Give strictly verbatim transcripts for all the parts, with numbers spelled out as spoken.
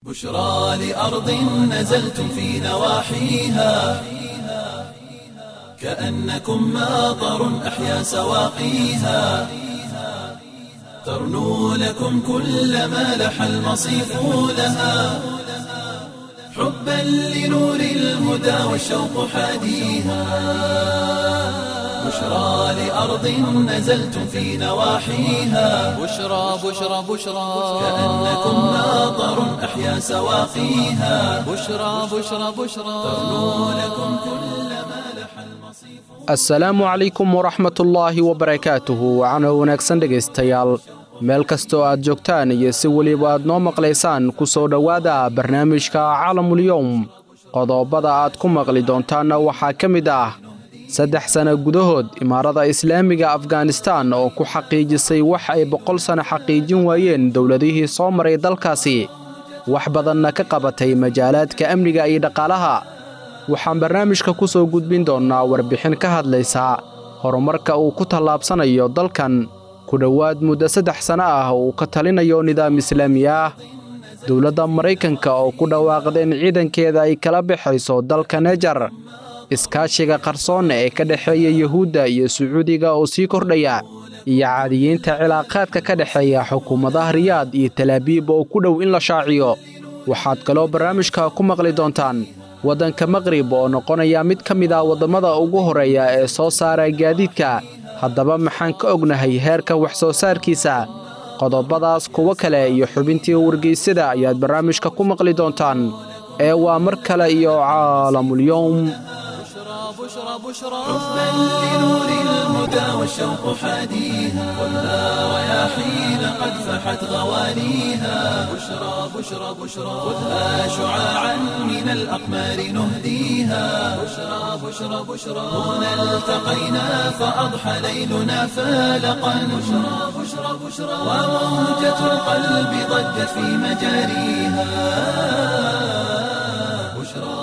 بشرى لأرض نزلتم في نواحيها كأنكم ماطر أحيا سواقيها ترنو لكم كل ما لح المصيف لها حبا لنور الهدى والشوق حاديها بشرى لأرض نزلتم في نواحيها بشرى بشرى بشرى كأنكم ماطر أحيا سواقيها بشرى بشرى بشرى ترنو لكم كل ما لح المصيف. asalaamu calaykum waraxmatullaahi wabarakaatuhu waxaana wanaagsan dhegaystayaal meel kastoo aad joogtaan iyo si weliba aad noo maqlaysaan ku soo dhowaada barnaamijka caalamul-yowm qodobada aad ku maqli doontaanna waxaa ka mid ah saddex sano gudahood imaarada islaamiga afghanistan oo ku xaqiijisay wax ay boqol sano xaqiijin waayeen dowladihii soo maray dalkaasi wax badanna ka qabatay majaalaadka amniga iyo dhaqaalaha waxaan barnaamijka ku soo gudbin doonnaa warbixin ka hadlaysa horumarka uu ku tallaabsanayo dalkan ku dhowaad muddo saddex sano ah uu ka talinayo nidaam islaami ah dowladda maraykanka oo ku dhawaaqda in ciidankeeda ay kala baxayso dalka nejar iskaashiga qarsoon ee ka dhexeeya yuhuudda iyo sacuudiga oo sii kordhaya iyo caadiyiinta cilaaqaadka ka dhexeeya xukuumadaha riyaad iyo talaabiib oo ku dhow in la shaaciyo waxaad kaloo barnaamijka ku maqli doontaan waddanka maqrib oo noqonaya mid ka mid ah waddamada ugu horreeya ee soo saara gaadiidka haddaba maxaan ka ognahay heerka wax soo saarkiisa qodobadaas kuwo kale iyo xubintii wargeysyada ayaad barnaamijka ku maqli doontaan ee waa mar kale iyo caalamul-yowm بشرى بشرى حبا لنور الهدى والشوق حاديها خذها رياحين قد فحت غوانيها بشرى بشرى بشرى خذها شعاعا من الأقمار نهديها بشرى بشرى بشرى هنا التقينا فأضحى ليلنا فالقا بشرى بشرى بشرى وموجة القلب ضجت في مجاريها بشرى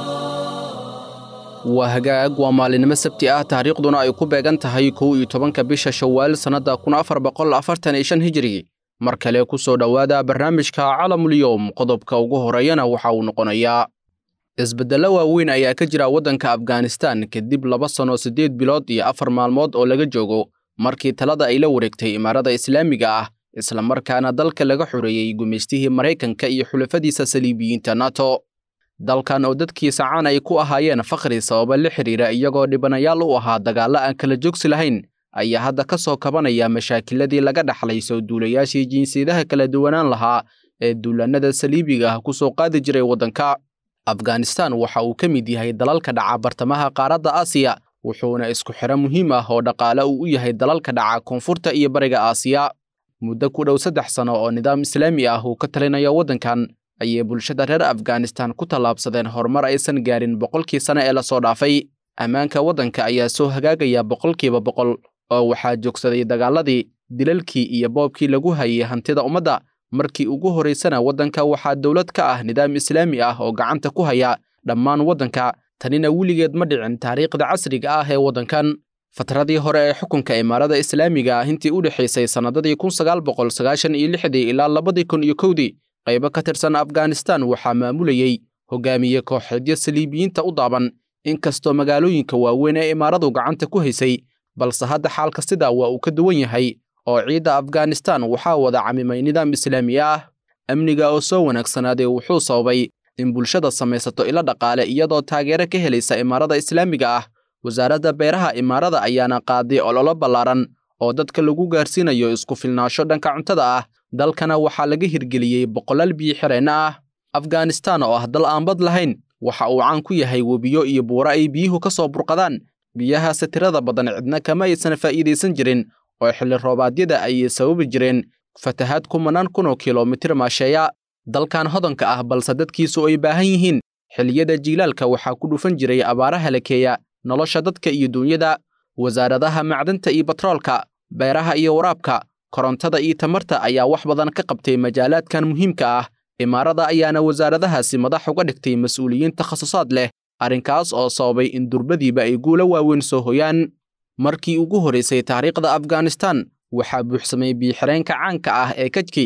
waa hagaag waa maalinimo sabti ah taariikhduna ay ku beegan tahay kow iyo tobanka bisha shawaal sannadda kun afar boqol afartan iyo shan hijri mar kale ku soo dhowaada barnaamijka caalamul-yowm qodobka ugu horreeyana waxa uu noqonayaa isbeddello waaweyn ayaa ka jira waddanka afghanistan kadib laba sano siddeed bilood iyo afar maalmood oo laga joogo markii talada ay la wareegtay imaarada islaamiga ah isla markaana dalka laga xoreeyey gumaystihii maraykanka iyo xulafadiisa saliibiyiinta nato dalkan oo dadkiisa caan ay ku ahaayeen fakhri sababa la xiriira iyagoo dhibanayaal u ahaa dagaallo aan kala joogsi lahayn ayaa hadda ka soo kabanaya mashaakiladii laga dhaxlay soo duulayaashii jinsiyadaha kala duwanaan lahaa ee duulaannada saliibiga ah ku soo qaadi jiray waddanka afghanistan waxa uu ka mid yahay dalalka dhaca bartamaha qaaradda aasiya wuxuuna isku xidho muhiim ah oo dhaqaale uu u yahay dalalka dhaca koonfurta iyo bariga aasiya muddo ku dhow saddex sano oo nidaam islaami ah uu ka talinayo waddankan ayay bulshada reer afghanistan ku tallaabsadeen horumar aysan gaarin boqolkii sano ee la soo dhaafay ammaanka waddanka ayaa soo hagaagaya boqolkiiba boqol oo waxaa joogsaday dagaaladii dilalkii iyo boobkii lagu hayay hantida ummadda markii ugu horraysana waddanka waxaa dowlad ka ah nidaam islaami ah oo gacanta ku haya dhammaan waddanka tanina weligeed ma dhicin taariikhda casriga ah ee waddankan fatradii hore ee xukunka imaarada islaamiga ah intii u dhexaysay sannadadii kun sagaal boqol sagaashan iyo lixdii ilaa labadii kun iyo kowdii qaybo ka tirsan afghanistan waxaa maamulayey hogaamiye kooxeedyo saliibiyiinta u daaban inkastoo magaalooyinka waaweyn ee imaaradu gacanta ku haysay balse hadda xaalka sidaa waa uu ka duwan yahay oo ciidda afghanistan waxaa wada camimay nidaam islaami ah amniga oo soo wanaagsanaaday wuxuu sababay in bulshada samaysato ilo dhaqaale iyadoo taageero ka helaysa imaarada islaamiga ah wasaaradda beeraha imaarada ayaana qaaday ololo ballaaran oo dadka lagu gaarsiinayo isku filnaansho dhanka cuntada ah dalkana waxaa laga hirgeliyey boqolaal biyo xireenna ah afghanistan oo ah dal aan bad lahayn waxa uu caan ku yahay webiyo iyo buuro ay biyuhu ka soo burqadaan biyahaase tirada badan cidna kama aysan faa'iidaysan jirin oo xilli roobaadyada ayay sababi jireen fatahaad kumanaan kun oo kilomitir maasheeya dalkan hodanka ah balse dadkiisu ay baahan yihiin xilliyada jiilaalka waxaa ku dhufan jiray abaaraha lakeeya nolosha dadka iyo duunyada wasaaradaha macdanta iyo batroolka beeraha iyo waraabka korontada iyo tamarta ayaa wax badan ka qabtay majaalaadkan muhiimka ah imaarada ayaana wasaaradahaasi madax uga dhigtay mas'uuliyiin takhasusaad leh arrinkaas oo sababay in durbadiiba ay guulo waaweyn soo hoyaan markii ugu horraysay taariikhda afghanistan waxaa buuxsamay biyo-xireenka caanka ah ee kajki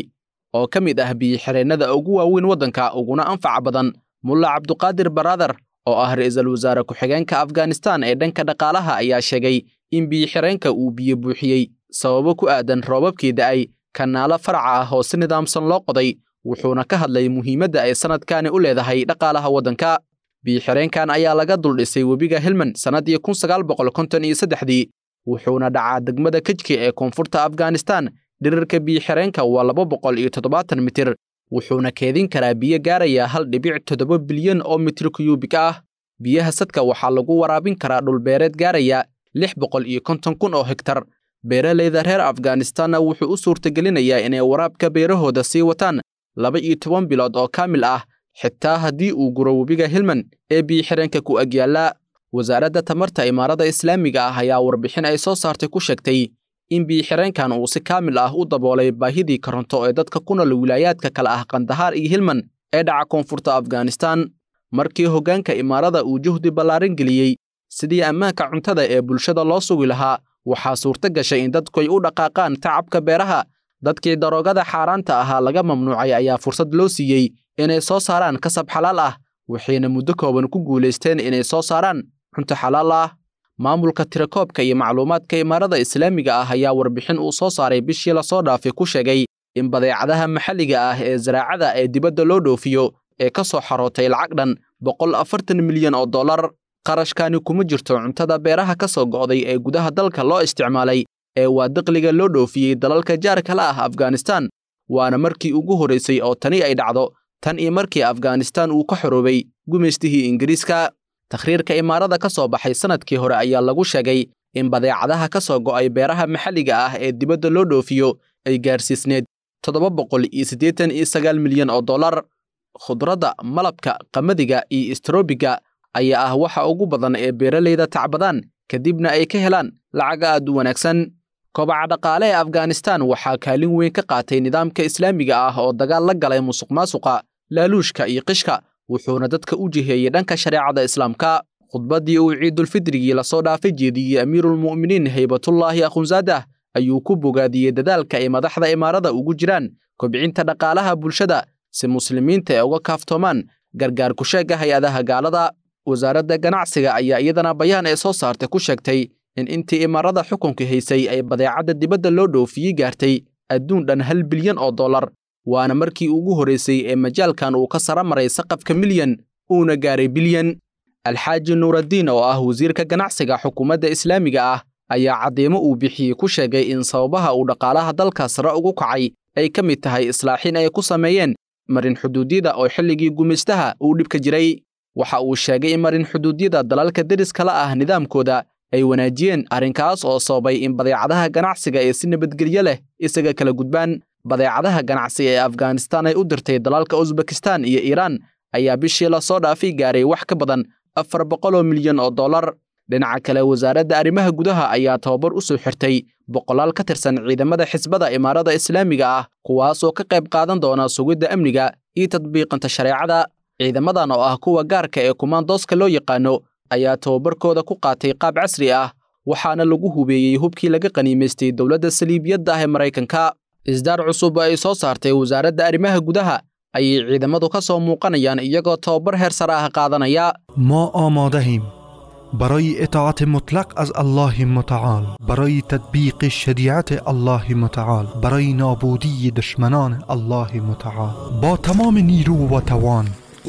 oo ka mid ah biyo-xireennada ugu waaweyn waddanka uguna anfaca badan mulla cabduqaadir baraadar oo ah ra'iisul wasaare ku-xigeenka afghanistan ee dhanka dhaqaalaha ayaa sheegay in biyo-xireenka uu biyo buuxiyey sababo ku aadan roobabkii da'ay kanaalo faraca ah oo si nidaamsan loo qoday wuxuuna ka hadlay muhiimadda ay sanadkaani u leedahay dhaqaalaha waddanka biyo-xireenkan ayaa laga duldhisay webiga helmand sannaddii kun sagaal boqol konton iyo saddexdii wuxuuna dhacaa degmada kajki ee koonfurta afghanistan dhirirka biyo-xireenka waa laba boqol iyo toddobaatan mitir wuxuuna keedin karaa biyo gaaraya hal dhibic toddoba bilyan oo mitir kuyuubik ah biyaha sadka waxaa lagu waraabin karaa dhulbeereed gaaraya lix boqol iyo konton kun oo hektar beeralayda reer afghanistanna wuxuu u suurtagelinayaa inay waraabka beerahooda sii wataan laba iyo toban bilood oo kaamil ah xitaa haddii uu guro webiga helmand ee biyo-xireenka ku agyaala wasaaradda tamarta imaarada islaamiga ah ayaa warbixin ay soo saartay ku sheegtay in biyo-xireenkan uu si kaamil ah u daboolay baahidii koronto ee dadka ku nool wilaayaadka kale ah kandahaar iyo helmand ee dhaca koonfurta afghanistan markii hoggaanka imaarada uu juhdi ballaaran geliyey sidii ammaanka cuntada ee bulshada loo sugi lahaa waxaa suurto gashay in dadku ay u dhaqaaqaan tacabka beeraha dadkii daroogada xaaraanta ahaa laga mamnuucay ayaa fursad loo siiyey inay soo saaraan kasab xalaal ah waxayna muddo kooban ku guulaysteen inay soo saaraan cunto xalaal ah maamulka tirakoobka iyo macluumaadka imaarada islaamiga ah ayaa warbixin uu soo saaray bishii lasoo dhaafay ku sheegay in badeecadaha maxalliga ah ee zaraacada ee dibadda loo dhoofiyo ee ka soo xarootay lacag dhan boqol afartan milyan oo dollar qarashkaani kuma jirto cuntada beeraha ka soo go'day ee gudaha dalka loo isticmaalay ee waa dakhliga loo dhoofiyey dalalka jaarka la ah afghanistan waana markii ugu horraysay oo tani ay dhacdo tan iyo markii afghanistan uu ka xoroobay gumaystihii ingiriiska takhriirka imaarada ka soo baxay sanadkii hore ayaa lagu sheegay in badeecadaha ka soo go'ay beeraha maxalliga ah ee dibadda loo dhoofiyo ay gaarsiisneed toddoba boqol iyo siddeetan iyo sagaal milyan oo dollar khudradda malabka qamadiga iyo istrobiga ayaa ah waxa ugu badan ee beeralayda tacbadaan kadibna ay ka helaan lacag aad u wanaagsan kobaca dhaqaale ee afghanistan waxaa kaalin weyn ka qaatay nidaamka islaamiga ah oo dagaal la galay musuqmaasuqa laaluushka iyo qishka wuxuuna dadka u jiheeyey dhanka shareecada islaamka khudbaddii uu ciidulfidrigii lasoo dhaafay jeediyey amiiruulmu'miniin haybatullaahi akhunzaadah ayuu ku bogaadiyey dadaalka ay madaxda imaarada ugu jiraan kobcinta dhaqaalaha bulshada si muslimiinta ay uga kaaftoomaan gargaar ku sheega hay-adaha gaalada wasaaradda ganacsiga ayaa iyadana bayaan ee soo saartay ku sheegtay in intii imaarada xukunka haysay ay badeecadda dibadda loo dhoofiyey gaartay adduun dhan hal bilyan oo dollar waana markii ugu horraysay ee majaalkan uu ka sara maray saqafka milyan uuna gaaray bilyan alxaaji nuuraddiin oo ah wasiirka ganacsiga xukuumadda islaamiga ah ayaa caddeemo uu bixiyey ku sheegay in sababaha uu dhaqaalaha dalka sare ugu kacay ay ka mid tahay islaaxin ay ku sameeyeen marin xuduudyada oo xilligii gumaystaha uu dhibka jiray waxa uu sheegay in marin xuduudyada dalalka deriska la ah nidaamkooda ay wanaajiyeen arrinkaas oo sababay in badeecadaha ganacsiga ee si nabadgelyo leh isaga kala gudbaan badeecadaha ganacsi ee afghanistan ay u dirtay dalalka usbekistan iyo iiraan ayaa bishii lasoo dhaafay gaaray wax ka badan afar boqol oo milyan oo dollar dhinaca kale wasaaradda arrimaha gudaha ayaa tababar u soo xirtay boqolaal ka tirsan ciidamada xisbada imaarada islaamiga ah kuwaas oo ka qayb qaadan doona sugidda amniga iyo tadbiiqanta shareecada ciidamadan oo ah kuwa gaarka ee kumaandooska loo yaqaano ayaa tababarkooda ku qaatay qaab casri ah waxaana lagu hubeeyey hubkii laga qaniimaystay dowladda saliibiyadda ah ee maraykanka isdaar cusub ay soo saartay wasaaradda arrimaha gudaha ayay ciidamadu ka soo muuqanayaan iyagoo tababar heer sare ah qaadanaya ما آمادهیم برای اطاعت مطلق از الله متعال، برای تطبیق شریعت الله متعال، برای نابودی دشمنان الله متعال با تمام نیرو و توان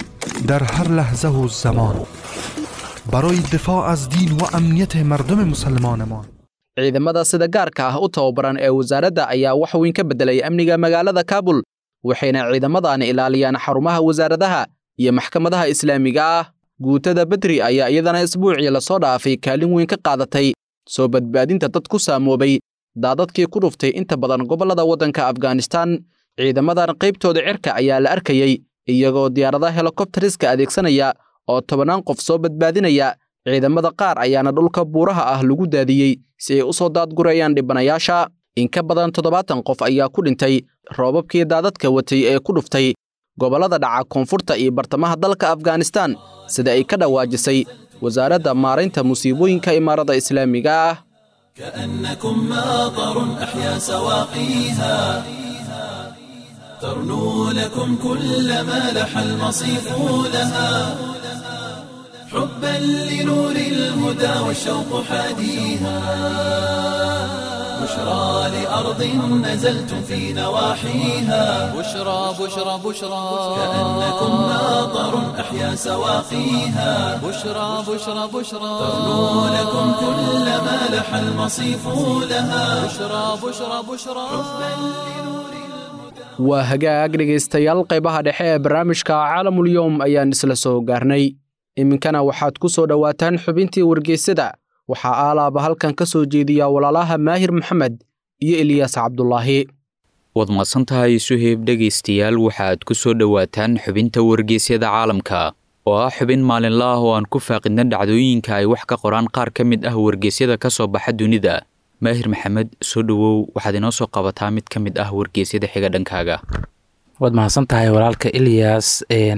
در هر لحظه و زمان برای دفاع از دین و امنیت مردم مسلمانمان. ciidamada sida gaarka ah u tababaran ee wasaaradda ayaa wax weyn ka bedelay amniga magaalada Kaabul waxayna ciidamadan ilaaliyaan xarumaha wasaaradaha iyo maxkamadaha islaamiga ah guutada Badri ayaa iyadana isbuucii la soo dhaafay kaalin weyn ka qaadatay soo badbaadinta dad ku saamoobay daadadkii ku dhuftay inta badan gobolada waddanka Afghanistan ciidamadan qaybtooda cirka ayaa la arkayay iyagoo diyaaradaha helicopteriska adeegsanaya oo tobanaan qof soo badbaadinaya ciidamada qaar ayaana dhulka buuraha ah lagu daadiyey si ay u soo daadgurayaan dhibanayaasha in ka badan toddobaatan qof ayaa ku dhintay roobabkii daadadka watay ee ku dhuftay gobolada dhaca koonfurta iyo bartamaha dalka Afghanistan sida ay ka dhawaajisay wasaaradda maareynta musiibooyinka imaarada islaamiga ah كأنكم ماطر أحيا سواقيها ترنو لكم كل ما لح المصيف لها حبا لنور الهدى والشوق حاديها بشرى لأرض نزلتم في نواحيها بشرى بشرى بشرى كأنكم ماطر أحيا سواقيها بشرى بشرى بشرى ترنو لكم كل ما لح المصيف لها بشرى بشرى بشرى waa hagaag dhegaystayaal qaybaha dhexe ee barnaamijka caalamulyoom ayaan isla soo gaarnay iminkana waxaad ku soo dhowaataan xubintii wargeysada waxaa aalaaba halkan ka soo jeediya walaalaha maahir maxamed iyo eliyaas cabdulaahi waad mahadsantahay suheyb dhegaystayaal waxaad ku soo dhowaataan xubinta wargeysyada caalamka oo ah xubin maalinle ah oo aan ku faaqidna dhacdooyinka ay wax ka qoraan qaar ka mid ah wargeysyada ka soo baxa dunida maahir maxamed soo dhowow waxaad inoo soo qabataa mid ka mid ah wargeysyada xiga dhankaaga waad mahadsan tahay walaalka elias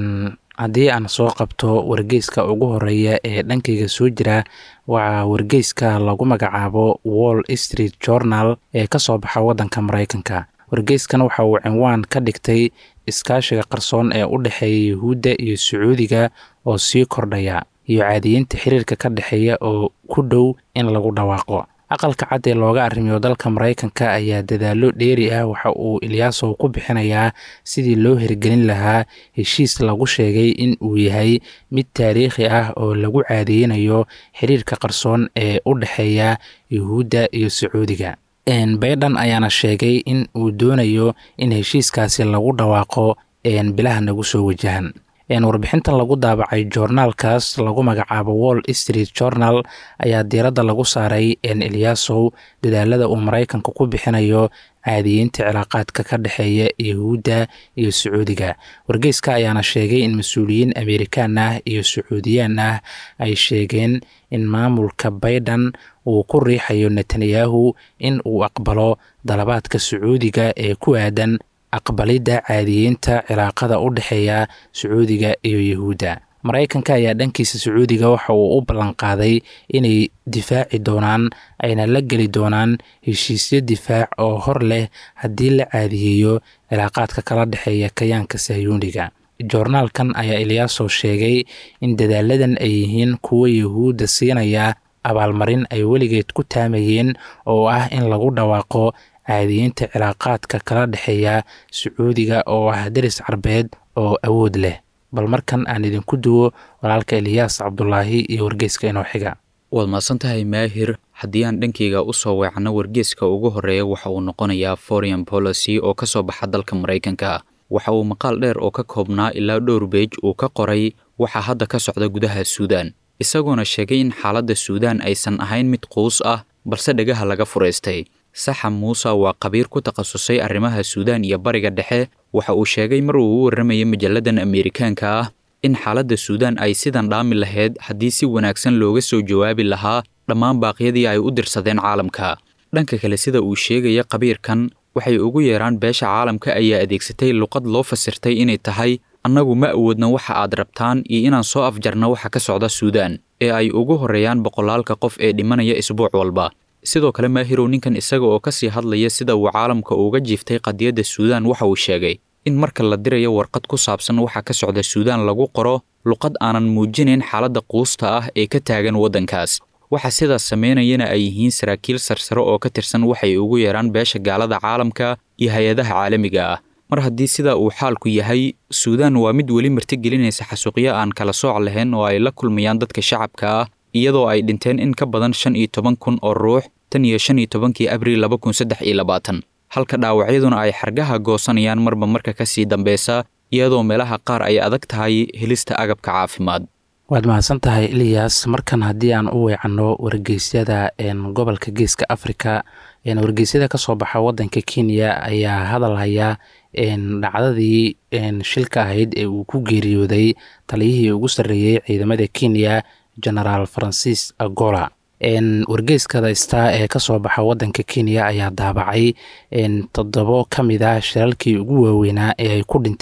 haddii aan soo qabto wargeyska ugu horeeya ee dhankayga soo jira waa wargeyska lagu magacaabo wall street journal ee ka soo baxa waddanka maraykanka wargeyskan waxa uu cinwaan ka dhigtay iskaashiga qarsoon ee u dhexeeya yuhuudda iyo sacuudiga oo sii kordhaya iyo caadiyiinta xiriirka ka dhexeeya oo ku dhow in lagu dhawaaqo aqalka cad ee looga arrimiyo dalka maraykanka ayaa dadaallo dheeri ah waxa uu ilyaasow ku bixinayaa sidii loo hirgelin lahaa heshiis lagu sheegay in uu yahay mid taariikhi ah oo lagu caadeynayo xiriirka qarsoon ee u dhexeeya yuhuudda iyo sacuudiga baydhan ayaana sheegay in uu doonayo in heshiiskaasi lagu dhawaaqo bilaha nagu soo wajahan warbixintan lagu daabacay joornaalkaas lagu magacaabo wall street journal ayaa diiradda lagu saaray eliyaasow dadaalada uu maraykanka ku bixinayo caadiyiinta cilaaqaadka ka dhexeeya yuhuudda iyo sacuudiga wargeyska ayaana sheegay in mas-uuliyiin amerikaan ah iyo sacuudiyaan ah ay sheegeen in maamulka baydhan uu ku riixayo netanyahu in uu aqbalo dalabaadka sacuudiga ee ku aadan aqbalidda caadiyiinta cilaaqada u dhexeeya sacuudiga iyo yuhuudda maraykanka ayaa dhankiisa sacuudiga waxa uu u ballanqaaday inay difaaci doonaan ayna la geli doonaan heshiisyo difaac oo hor leh haddii la caadiyeeyo cilaaqaadka kala dhexeeya kayaanka sahyuuniga joornaalkan ayaa ilyaasow sheegay in dadaaladan ay yihiin kuwa yuhuudda siinaya abaalmarin ay weligeed ku taamayeen oo ah in lagu dhawaaqo caadiyiinta cilaaqaadka kala dhexeeya sacuudiga oo ah daris carbeed oo awood leh bal markan aan idinku duwo walaalka eliyaas cabdulaahi iyo wargeyska inoo xiga waad mahadsantahay maahir haddii aan dhankayga u soo weecno wargeyska ugu horreeya waxa uu noqonayaa foreign policy oo ka soo baxa dalka maraykanka waxa uu maqaal dheer oo ka koobnaa ilaa dhowr beej uu ka qoray waxa hadda ka socda gudaha suudaan isagoona sheegay in xaaladda suudaan aysan ahayn mid quus ah balse dhagaha laga furaystay saxam muuse waa qabiir ku takhasusay arrimaha suudaan iyo bariga dhexe waxa uu sheegay mar uu u warramayay majalladan ameerikaanka ah in xaaladda suudaan ay sidan dhaami lahayd haddii si wanaagsan looga soo jawaabi lahaa dhammaan baaqyadii ay u dirsadeen caalamka dhanka kale sida uu sheegaya qabiirkan waxay ugu yeeraan beesha caalamka ayaa adeegsatay luqad loo fasirtay inay tahay annagu ma awoodna waxa aad rabtaan iyo inaan soo afjarna waxa ka socda suudaan ee ay ugu horreeyaan boqolaalka qof ee dhimanaya isbuuc walba sidoo kale maahirow ninkan isaga oo ka sii hadlaya sida uu caalamka uga jiiftay qadiyadda suudaan waxa uu sheegay in marka la dirayo warqad ku saabsan waxa ka socda suudaan lagu qoro luqad aanan muujinayn xaaladda quusta ah ee ka taagan waddankaas waxa sidaas samaynayana ay yihiin saraakiil sarsare oo ka tirsan waxay ugu yeeraan beesha gaalada caalamka iyo hay-adaha caalamiga ah mar haddii sidaa uu xaalku yahay suudaan waa mid weli martigelinaysa xasuuqyo aan kala sooc lahayn oo ay la kulmayaan dadka shacabka ah iyadoo ay dhinteen in ka badan shan iyo toban kun oo ruux tan iyo shan iyo tobankii abriil laba kun saddex iyo labaatan halka dhaawacyaduna ay xargaha goosanayaan marba marka ka sii dambeysa iyadoo meelaha qaar ay adag tahay helista agabka caafimaad waad mahadsan tahay eliyas markan haddii aan u weecanno wargeysyada gobolka geeska afrika wargeysyada ka soo baxa waddanka kenya ayaa hadal haya dhacdadii shilka ahayd ee uu ku geeriyooday taliyihii ugu sarreeyey ciidamada kenya genaraal francis agola wargeyska the star ee kasoo baxa waddanka kenya ayaa daabacay toddobo ka mid ah shiralkii ugu waaweynaa ee ay ku dhinteen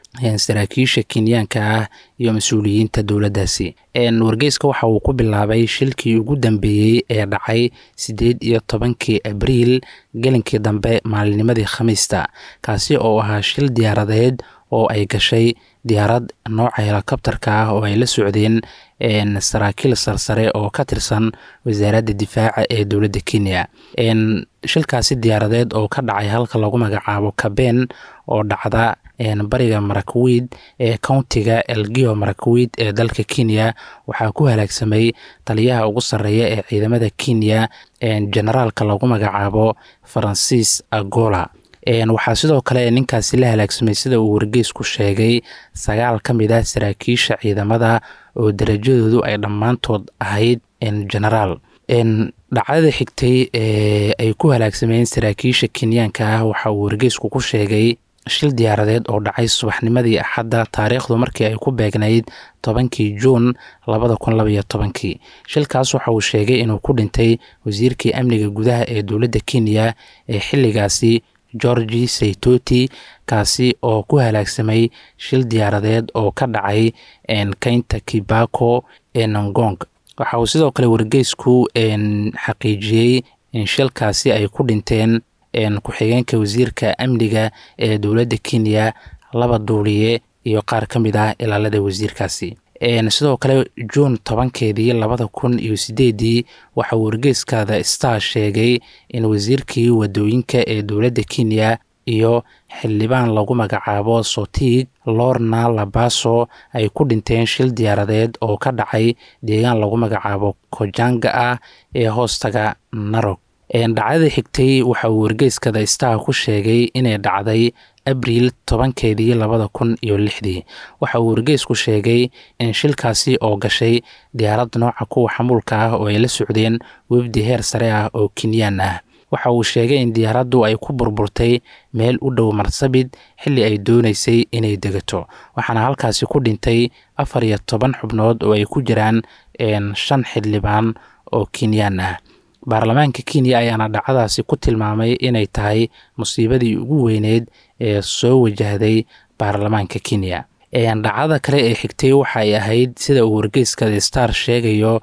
saraakiisha kenyaanka ah iyo mas-uuliyiinta dowladdaasi. wargeyska waxa uu ku bilaabay shilkii ugu dambeeyey ee dhacay siddeed iyo tobankii abriil gelinkii dambe maalinimadii khamiista, kaasi oo ahaa shil diyaaradeed oo ay gashay diyaarad nooca helikobtarka ah oo ay la socdeen saraakiil sarsare oo ka tirsan wasaaradda difaaca ee dowladda Kenya. shilkaasi diyaaradeed oo ka dhacay halka lagu magacaabo Kabeen oo dhacda bariga Marakwet ee countiga Elgeyo Marakwet ee dalka Kenya waxaa ku halaagsamay taliyaha ugu sarreeya ee ciidamada Kenya generaalka lagu magacaabo Francis Agola. waxaa sidoo kale ninkaasi la halaagsamay sida uu wargeysku sheegay sagaal ka mid ah saraakiisha ciidamada oo darajadoodu ay dhammaantood ahayd generaal. dhacdada xigtay ee ay ku halaagsameen saraakiisha Kenyaanka ah waxa uu wargeysku ku sheegay shil diyaaradeed oo dhacay subaxnimadii Axadda taariikhdu markii ay ku beegnayd tobankii Juun labada kun laba iyo tobankii. shilkaas waxa uu sheegay inuu ku dhintay wasiirkii amniga gudaha ee dowladda Kenya ee xilligaasi George Saitoti, kaasi oo ku halaagsamay shil diyaaradeed oo ka dhacay kaynta Kibako ee Ngong. waxa uu sidoo kale wargeysku xaqiijiyey in shilkaasi ay ku dhinteen ku-xigeenka wasiirka amniga ee dowladda Kenya, laba duuliye iyo qaar ka mid ah ilaalada wasiirkaasi. sidoo kale Juun tobankeedii labada kun iyo sideedii waxa uu wargeyska The Star sheegay in wasiirkii wadooyinka ee dowladda Kenya iyo xildhibaan lagu magacaabo Sotik Lorna Labaso ay ku dhinteen shil diyaaradeed oo ka dhacay deegaan lagu magacaabo Kojanga ah ee hoostaga Narok. dhacdada xigtay waxa uu wargeyska The Star ku sheegay inay dhacday abriil tobankeedii labada kun iyo lixdii. waxa uu wargeysku sheegay in shilkaasi oo gashay diyaarad nooca kuwa xamuulka ah oo ay la socdeen wafdi heer sare ah oo Kenyaan ah. waxa uu sheegay in diyaaraddu ay ku burburtay meel u dhow Marsabit xilli ay doonaysay inay degato, waxaana halkaasi ku dhintay afar iyo toban xubnood oo ay ku jiraan shan xildhibaan oo Kenyaan ah. baarlamaanka Kenya ayaana dhacdaasi ku tilmaamay inay tahay musiibadii ugu weyneed ee soo wajahday baarlamaanka Kenya. dhacdada kale ee xigtay waxay ahayd sida uu wargeyska The Star sheegayo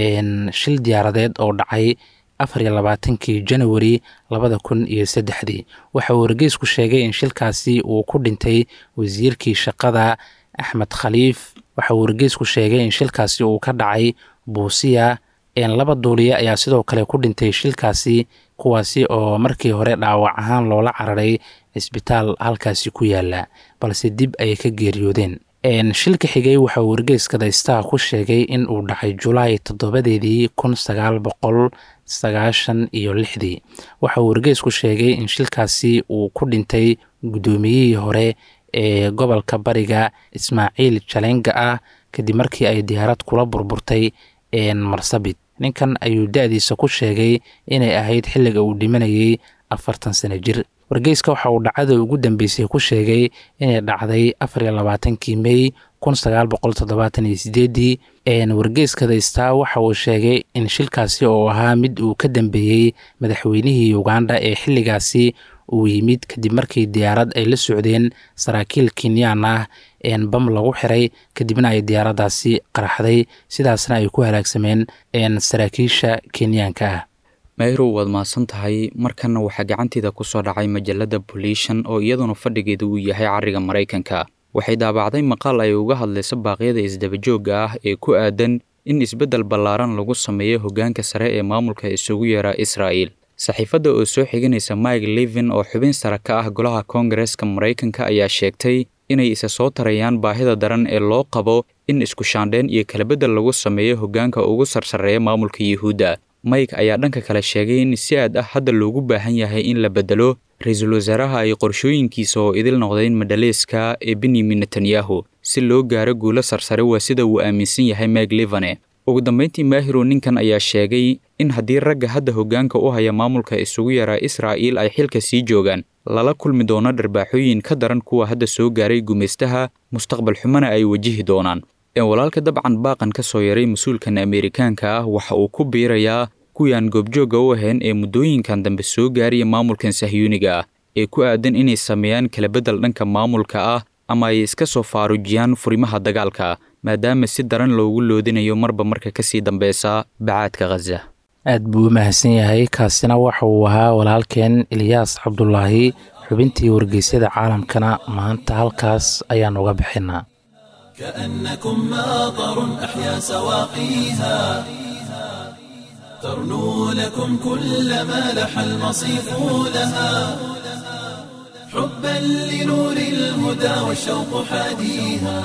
shil diyaaradeed oo dhacay afar iyo labaatankii January labada kun iyo saddexdii. waxa uu wargeysku sheegay in shilkaasi uu ku dhintay wasiirkii shaqada Axmed Khaliif. waxa uu wargeysku sheegay in shilkaasi uu ka dhacay Buusiya. laba duuliye ayaa sidoo kale ku dhintay shilkaasi, kuwaasi oo markii hore dhaawac ahaan loola cararay isbitaal halkaasi ku yaala, balse dib ay ka geeriyoodeen. shilka xigay waxa uu wargeyska The Star ku sheegay in uu dhacay Julaay toddobadeedii kun sagaal boqol sagaashan iyo lixdii. waxa uu wargeysku sheegay in shilkaasi uu ku dhintay guddoomiyihii hore ee gobolka Bariga Ismaaciil Jalenga ah kadib markii ay diyaarad kula burburtay Marsabit. ninkan ayuu da'diisa ku sheegay inay ahayd xilliga uu dhimanayay afartan sano jir. wargeyska waxa uu dhacdada ugu dambeysay ku sheegay inay dhacday afar iyo labaatankii May kun sagaal boqol toddobaatan iyo sideedii. wargeyska The Star waxa uu sheegay in shilkaasi oo ahaa mid uu ka dambeeyey madaxweynihii Uganda ee xilligaasi uu yimid kadib markii diyaarad ay la socdeen saraakiil Kenyaan ah bam lagu xiray kadibna ay diyaaraddaasi qaraxday, sidaasna ay ku halaagsameen saraakiisha Kenyaanka ah. Mayro waad mahadsan tahay. markana waxaa gacanteeda ku soo dhacay majalada Pollution oo iyaduna fadhigeedu uu yahay cariga Mareykanka. waxay daabacday maqaal ay uga hadlayso baaqyada isdabajooga ah ee ku aadan in isbeddel ballaaran lagu sameeyo hoggaanka sare ee maamulka isugu yeera Israa'iil. saxiifadda oo soo xiganaysa Mike Levin oo xubin sare ka ah golaha Koongareeska Mareykanka ayaa sheegtay inay isa soo tarayaan baahida daran ee loo qabo in isku shaandheen iyo kala beddel lagu sameeyo hoggaanka ugu sarsareeya maamulka Yuhuudda. Mike ayaa dhanka kale sheegay in si aad ah hadda loogu baahan yahay in la beddelo ra'iisul wasaaraha ay qorshooyinkiisa oo idil noqdeen madhaleeska ee Benjamin Netanyahu si loo gaaro guulo sarsare waa sida uu aaminsan yahay Mike Levin. ugu dambeyntii Maahiro ninkan ayaa sheegay in haddii ragga hadda hoggaanka u haya maamulka isugu yaraa Israa'iil ay xilka sii joogaan lala kulmi doono dharbaaxooyin ka daran kuwa hadda soo gaaray gumeystaha, mustaqbal xumana ay wajihi doonaan. walaalka dabcan baaqan ka soo yaray mas-uulkan Ameerikaanka ah waxa uu ku biirayaa kuwaan goobjooga u ahayn ee muddooyinkan dambe soo gaaraya maamulkan Sahyuuniga ah ee ku aadan inay sameeyaan kala beddel dhanka maamulka ah ama ay iska soo faarujiyaan furimaha dagaalka maadaama si daran loogu loodinayo marba marka kasii dambeysa bacaadka Gaza. aad buu u mahadsan yahay. kaasina waxa uu ahaa walaalkeen Ilyaas Cabdulaahi. xubintii wargeysyada caalamkana maanta halkaas ayaan uga bixinaa. كأنكم ماطر أحيا سواقيها ترنو لكم كل ما لح المصيف لها حبا لنور الهدى والشوق حاديها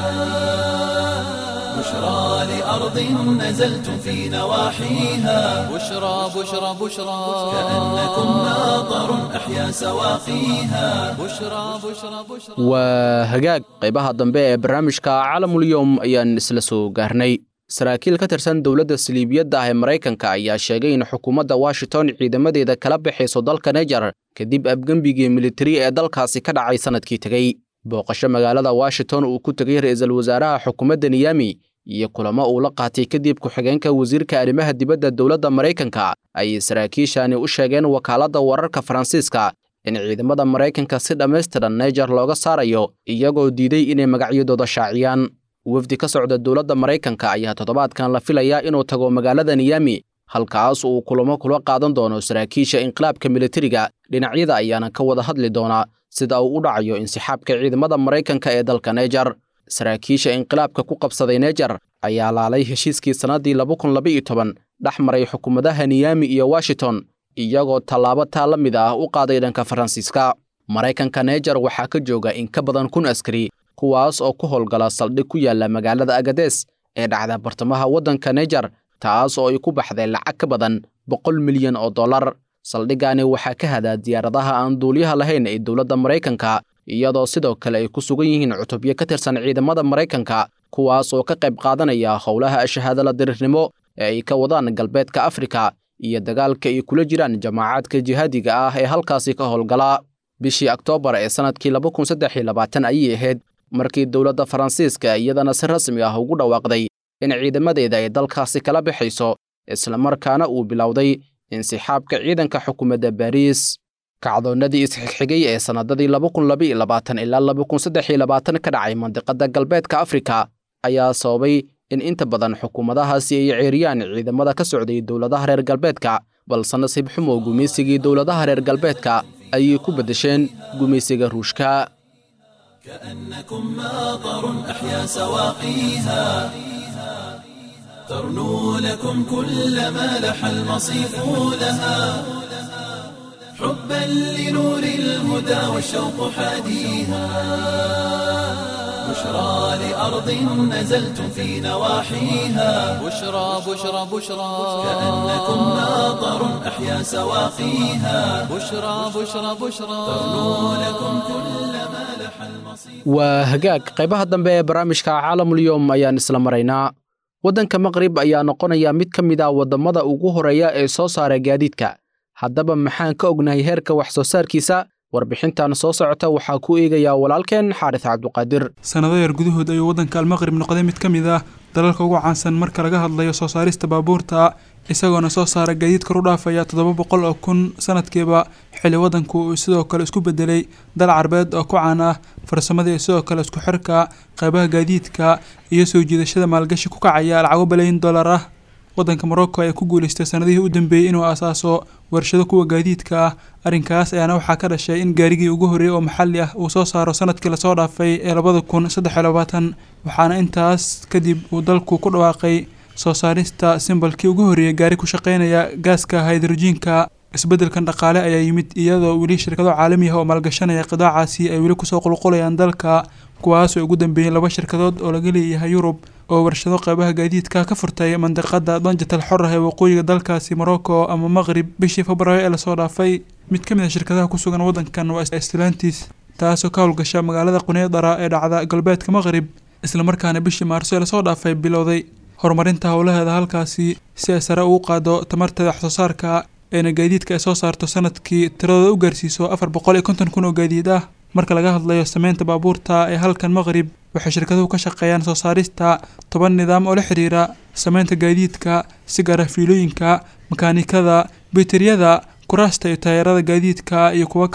بشرى لأرض نزلتم في نواحيها بشرى بشرى بشرى كأنكم ماطر أحيا سواقيها بشرى بشرى بشرى waa hagaag qaybaha dambe ee barnaamijka caalamul yawm ayaan isla soo gaarnay. saraakiil ka tirsan dowladda saliibiyadda ah ee Mareykanka ayaa sheegay in xukuumadda Washington ciidamadeeda kala bixayso dalka Niger kadib afgambigii militari ee dalkaasi ka dhacay sanadkii tagay. booqasho magaalada Washington uu ku tagay ra'iisul wasaaraha xukuumadda Niamey iyo kulamo uu la qaatay kadib ku-xigeenka wasiirka arrimaha dibadda dowladda Mareykanka ay saraakiishani u sheegeen wakaaladda wararka Faransiiska in ciidamada Mareykanka si dhameystiran Niger looga saarayo iyagoo diiday inay magacyadooda shaaciyaan. wafdi ka socda dowladda Mareykanka ayaa toddobaadkan la filayaa inuu tago magaalada Niamey halkaas uu kulamo kula qaadan doono saraakiisha inqilaabka militariga. dhinacyada ayaana ka wada hadli doona sida uu u dhacayo insixaabka ciidamada Mareykanka ee dalka Niger. saraakiisha inqilaabka ku qabsaday Niger ayaa laalay heshiiskii sanadii laba kun laba iyo toban dhaxmaray xukuumadaha Niamey iyo Washington iyagoo tallaabo taa la mid ah u qaaday dhanka Faransiiska. Mareykanka Niger waxaa ka jooga in ka badan kun askari kuwaas oo ku howlgala saldhig ku yaala magaalada Agadez ee dhacda bartamaha waddanka Niger taas oo ay ku baxday lacag ka badan boqol milyan oo dollar. saldhigani waxaa ka hada diyaaradaha aan duuliyaha lahayn ee dowladda Mareykanka iyadoo sidoo kale ay ku sugan yihiin cutubyo ka tirsan ciidamada Mareykanka kuwaas oo ka qayb qaadanaya howlaha shahaadada dirirnimo ee ay ka wadaan galbeedka Afrika iyo dagaalka ay kula jiraan jamaacadka jihaadiga ah ee halkaasi ka howlgala. bishii Oktoobar ee sanadkii laba kun saddex iyo labaatan ayay ahayd markii dowladda Faransiiska iyadana si rasmi ah ugu dhawaaqday in ciidamadeeda ay dalkaasi kala bixayso isla markaana uu bilowday insixaabka ciidanka xukuumadda Paris. kacdoonadii isxigxigay ee sanadadii laba kun laba iyo labaatan ilaa laba kun saddex iyo labaatan ka dhacay mandiqada galbeedka Afrika ayaa sababay in inta badan xukuumadahaasi ay ceeriyaan ciidamada ka socday dowladaha reer galbeedka balse nasiib xumo gumaysigii dowladaha reer galbeedka ayay ku bedesheen gumaysiga Ruushka. كأنكم ماطر أحيا سواقيها ترنو لكم كل ما لح المصيف لها حبا لنور الهدى والشوق حاديها بشرى لأرض نزلتم في نواحيها بشرى بشرى بشرى كأنكم ماطر أحيا سواقيها بشرى بشرى بشرى ترنو لكم كل ما لح المصيف waa hagaag qaybaha dambe ee barnaamijka caalamul yawm ayaan isla maraynaa. waddanka Maqrib ayaa noqonaya mid ka mid ah wadamada ugu horeeya ee soo saara gaadiidka. haddaba maxaan ka ognahay heerka wax soo saarkiisa? warbixintan soo socota waxaa ku eegaya walaalkeen Xaaris Cabduqaadir. sanado yar gudahood ayuu waddanka Al-Maqrib noqday mid ka mid ah dalalka ugu caansan marka laga hadlayo soo saarista baabuurta isagoona soo saara gaadiid kor u dhaafaya toddoba boqol oo kun sanadkiiba xilli waddanku uu sidoo kale isku bedelay dal carbeed oo ku caan ah farsamada iyo sidoo kale isku xirka qaybaha gaadiidka iyo soo jiidashada maalgashi ku kacaya lacago bilyan dollar ah. waddanka Morocco ayaa ku guuleystay sanadihii u dambeeyay inuu asaaso warshado kuwa gaadiidka ah. arrinkaas ayaana waxaa ka dhashay in gaarigii ugu horreeyay oo maxalli ah uu soo saaro sanadkii la soo dhaafay ee labada kun saddex iyo labaatan waxaana intaas kadib uu dalku ku dhawaaqay soo saarista simbalkii ugu horreeyay gaari ku shaqeynaya gaaska hydrogenka. isbeddelkan dhaqaale ayaa yimid iyadoo weli shirkado caalami ah oo maalgashanaya qidaacaasi ay weli kusoo qulqulayaan dalka kuwaas oo ugu dambeeyay laba shirkadood oo laga leeyahay Yurub oo warshado qaybaha gaadiidka ka furtay mandiqada Danjatal Xorah ee waqooyiga dalkaasi Morocco ama Maghrib bishii Febraayo ee la soo dhaafay. mid ka mid ah shirkadaha ku sugan waddankan waa Stellantis taasoo ka howlgasha magaalada Quneydara ee dhacda galbeedka Maghrib isla markaana bishii Maarso ee la soo dhaafay bilowday horumarinta howlaheeda halkaasi si ay sare ugu qaado tamarta wax soo saarka ee gaadiidka ay soo saarto sanadkii tiradooda u gaarsiiso afar boqol iyo konton kun oo gaadiid ah. marka laga hadlayo sameynta baabuurta ee halkan Maghrib waxay shirkaduhu ka shaqeeyaan soo saarista toban nidaam oo la xiriira sameynta gaadiidka si gaar ah fiilooyinka makaanikada bateriyada kuraasta iyo taayirada gaadiidka iyo kuwa kale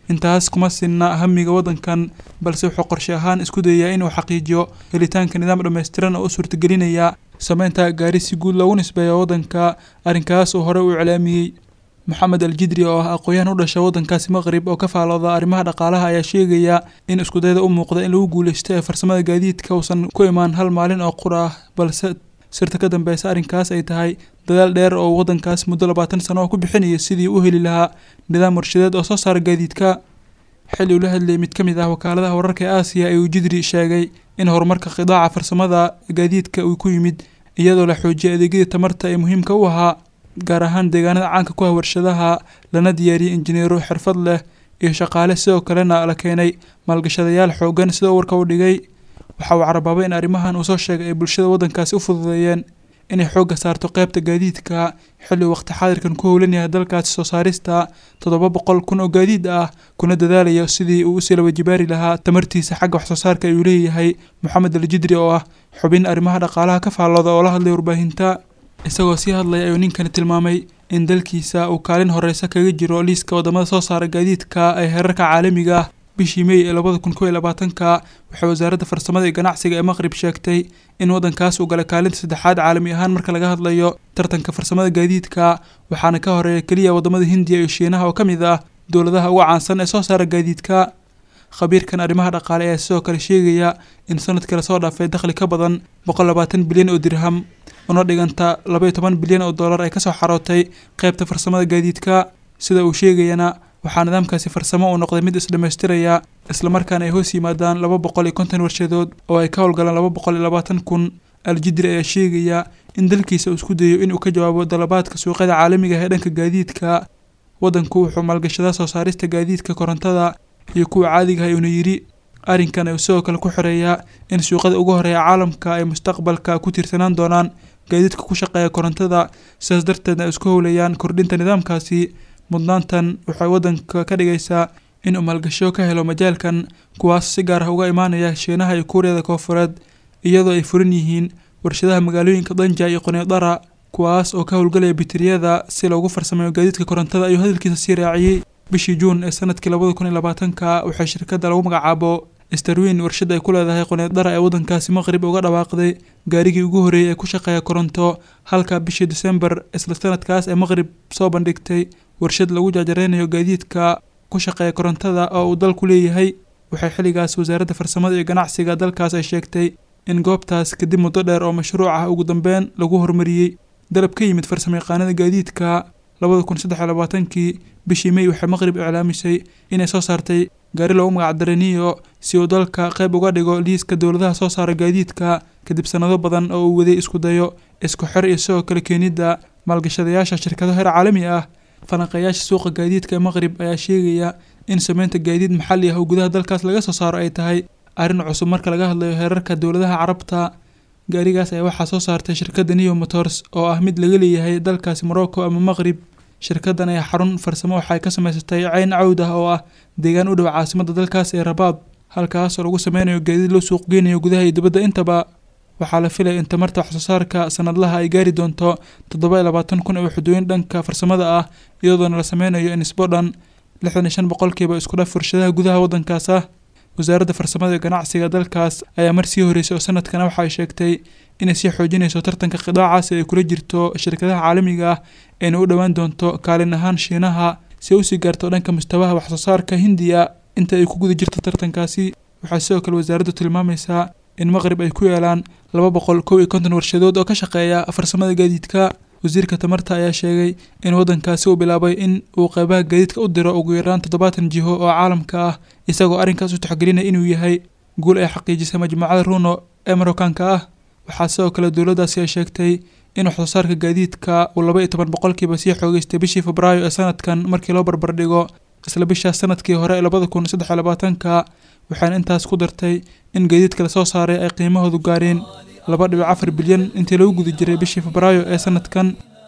intaas kuma sinna hamiga waddankan balse wuxuu qorshe ahaan isku dayayaa inuu xaqiijiyo helitaanka nidaam dhammaystiran oo u suurtagelinaya sameynta gaari si guud loogu nisbeeyo waddanka arrinkaas oo hore u iclaamiyey maxamed aljidri oo ah aqoon-yahan u dhashay waddankaasi maqrib oo ka faalooda arrimaha dhaqaalaha ayaa sheegaya in iskudayda u muuqda in lagu guuleysto ee farsamada gaadiidka uusan ku imaan hal maalin oo qura ah balse sirta ka dambeysa arrinkaas ay tahay dadaal dheer oo waddankaas muddo labaatan sano oo ku bixinaya sidii u heli lahaa nidaam warshadeed oo soo saara gaadiidka xilli uu la hadlayay mid ka mid ah wakaaladaha wararka ee aasiya ayuu jidri sheegay in horumarka qidaaca farsamada gaadiidka uu ku yimid iyadoo la xoojiyay adeegyada tamarta ee muhiimka u ahaa gaar ahaan deegaanada caanka ku ah warshadaha lana diyaariyey injineero xirfad leh iyo shaqaale sidoo kalena la keenay maalgashadayaal xoogan sidoo warka u dhigay waxa uu carabaabay in arrimahan uu soo sheegay ay bulshada waddankaasi u fududeeyeen inay xoogga saarto qaybta gaadiidka xilli waqti xaadirkan ku howlan yahay dalkaasi soo saarista toddoba boqol kun oo gaadiid ah kuna dadaalayo sidii uu usii laba jibaari lahaa tamartiisa xagga wax soo saarka ayuu leeyahay maxamed aljidri oo ah xubin arrimaha dhaqaalaha ka faallooda oo la hadlay warbaahinta isagoo sii hadlaya ayuu ninkani tilmaamay in dalkiisa uu kaalin horeysa kaga jiro liiska wadamada soo saara gaadiidka ee heerarka caalamiga ah bishii May ee labada kun kow iyo labaatanka waxay wasaaradda farsamada iyo ganacsiga ee Maqrib sheegtay in waddankaas uu galay kaalinta saddexaad caalami ahaan marka laga hadlayo tartanka farsamada gaadiidka waxaana ka horeeya kaliya wadamada Hindiya iyo Shiinaha oo kamid ah dowladaha ugu caansan ee soo saara gaadiidka khabiirkan arrimaha dhaqaale ayaa sidoo kale sheegaya in sanadkii la soo dhaafay dakhli ka badan boqol iyo labaatan bilyan oo dirham una dhiganta laba iyo toban bilyan oo dollar ay ka soo xarootay qaybta farsamada gaadiidka sida uu sheegayana waxaa nidaamkaasi farsamo uu noqday mid isdhamaystiraya islamarkaana ay hoos yimaadaan laba boqol iyo konton warshadood oo ay ka howlgalaan laba boqol iyo labaatan kun aljidri ayaa sheegaya in dalkiisa uu isku dayo inuu ka jawaabo dalabaadka suuqyada caalamiga ah ee dhanka gaadiidka waddanku wuxuu maalgashadaa soo saarista gaadiidka korontada iyo kuwa caadiga ah ayuuna yidhi arrinkan ayuu sidoo kale ku xoreeyaa in suuqyada ugu horeeya caalamka ay mustaqbalka ku tiirsanaan doonaan gaadiidka ku shaqeeya korontada sidaas darteedna ay isku howlayaan kordhinta nidaamkaasi mudnaantan waxay waddanka ka dhigaysaa in uu maalgasho ka helo majaalkan kuwaas si gaar ah uga imaanaya Shiinaha iyo Kuuriyada Koonfureed iyadoo ay furan yihiin warshadaha magaalooyinka Danja iyo Qoniidara kuwaas oo ka howlgalaya bateriyada si loogu farsameeyo gaadiidka korontada ayuu hadalkiisa sii raaciyay bishii Juun ee sanadkii labada kun iyo labaatanka waxay shirkadda lagu magacaabo Starwin warshada ay ku leedahay Qoniidara ee waddankaasi Maqrib uga dhawaaqday gaarigii ugu horeeyay ee ku shaqeeya koronto halka bishii December isla sanadkaas ee Maqrib soo bandhigtay warshad lagu jaajareynayo gaadiidka ku shaqeeya korontada oo uu dalku leeyahay waxay xilligaas wasaaradda farsamada iyo ganacsiga dalkaas ay sheegtay in goobtaas kadib muddo dheer oo mashruuc ah ugu dambeyn lagu horumariyey dalab ka yimid farsamayaqaanada gaadiidka labada kun saddex iyo labaatankii bishii May waxay Maqrib iclaamisay inay soo saartay gaari loogu magac daray Nio si uu dalka qayb uga dhigo liiska dowladaha soo saara gaadiidka kadib sanado badan oo uu waday isku dayo isku xir iyo sidoo kale keenida maalgashadayaasha shirkado heer caalami ah falanqeeyaasha suuqa gaadiidka ee Maqrib ayaa sheegaya in sameynta gaadiid maxalli ah oo gudaha dalkaas laga soo saaro ay tahay arrin cusub marka laga hadlayo heerarka dowladaha Carabta gaarigaas ayaa waxaa soo saartay shirkadda Nio Motors oo ah mid laga leeyahay dalkaasi Morocco ama Maqrib shirkaddan ayaa xarun farsamo waxay ka samaysatay Cayn Cawd ah oo ah deegaan u dhow caasimadda dalkaas ee Rabaab halkaas oo lagu sameynayo gaadiid loo suuq geynayo gudaha iyo dibadda intaba waxaa la filay in tamarta wax soo saarka sanadlaha ay gaari doonto toddoba iyo labaatan kun oo xuduuyin dhanka farsamada ah iyadoona la sameynayo in isbo dhan lixdan iyo shan boqolkiiba isku dhaf warshadaha gudaha waddankaas ah wasaaradda farsamada iyo ganacsiga dalkaas ayaa mar sii horeysay oo sanadkana waxa ay sheegtay inay sii xoojinayso tartanka qidaacaasi ay kula jirto shirkadaha caalamiga ah ayna u dhowaan doonto kaalin ahaan Shiinaha si ay usii gaarto dhanka mustawaha wax soo saarka Hindiya inta ay ku guda jirto tartankaasi waxaa sidoo kale wasaaraddu tilmaamaysaa in Maqrib ay ku yeelaan laba boqol kow iyo konton warshadood oo ka shaqeeya farsamada gaadiidka wasiirka tamarta ayaa sheegay in waddankaasi uu bilaabay in uu qaybaha gaadiidka u diro ugu yaraan toddobaatan jiho oo caalamka ah isagoo arrinkaas u taxgelinaya inuu yahay guul ay xaqiijisay majmuucada Runo ee Marookaanka ah waxaa sidoo kale dowladdaasi ay sheegtay in wax soo saarka gaadiidka uu laba iyo toban boqolkiiba sii xoogeystay bishii Febraayo ee sanadkan markii loo barbar dhigo isla bishaas sanadkii hore ee labada kun saddex iyo labaatanka waxaana intaas ku dartay in gaadiidka la soo saaray ay qiimahoodu gaareen laba dhibic afar bilyan intii lagu guda jiray bishii Febraayo ee sanadkan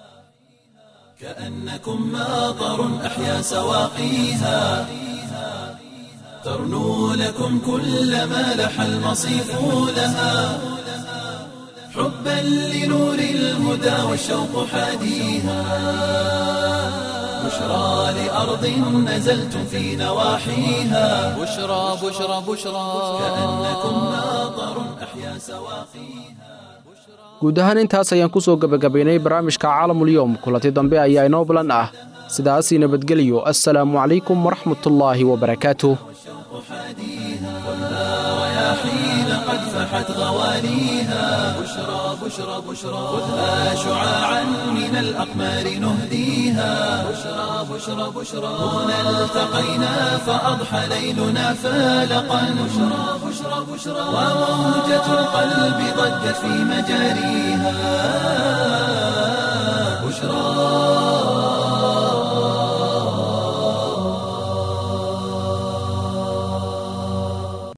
كأنكم ماطر أحيا سواقيها ترنو لكم كل ما لح المصيف لها حبا لنور الهدى والشوق حاديها بشرى لأرض نزلتم في نواحيها بشرى بشرى بشرى كأنكم ماطر أحيا سواقيها. guud ahaan intaas ayaan ku soo gabagabaynay barnaamijka caalamulyoom kulanti dambe ayaa inoo balan ah sidaasi nabadgelyo assalaamu calaykum waraxmatullaahi wabarakaatuh حين قد فحت غواليها بشرى بشرى بشرى خذها شعاعا من الأقمار نهديها بشرى بشرى بشرى هنا التقينا فأضحى ليلنا فالقا بشرى بشرى بشرى وموجة القلب ضجت في مجاريها بشرى.